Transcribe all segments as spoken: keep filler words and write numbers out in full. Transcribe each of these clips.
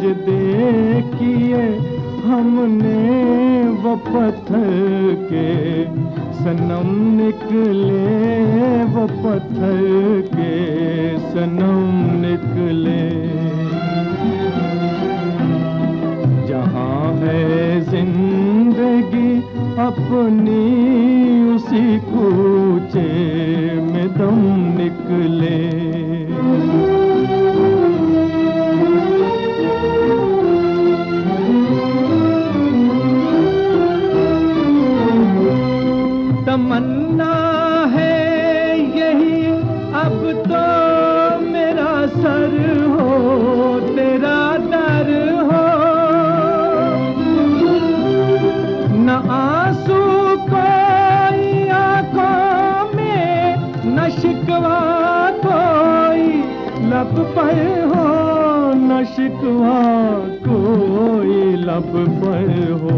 सजदे किए हमने वो पत्थर के सनम निकले, वो पत्थर के सनम निकले। जहाँ है जिंदगी अपनी उसी कूचे में दम निकले। तमन्ना है यही अब तो मेरा सर हो तेरा दर हो, न आंसू कोई आंखों में, न शिकवा कोई लब पर हो, न शिकवा कोई लब पर हो।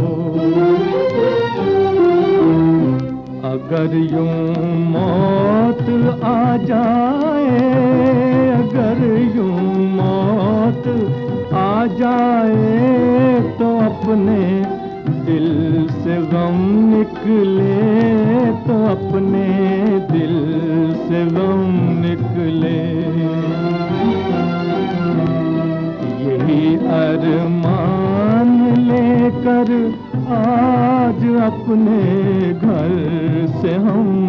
अगर यूं मौत आ जाए, अगर यूं मौत आ जाए तो अपने दिल से गम निकले, तो अपने दिल से गम निकले। यही अरमान लेकर आज अपने घर से हम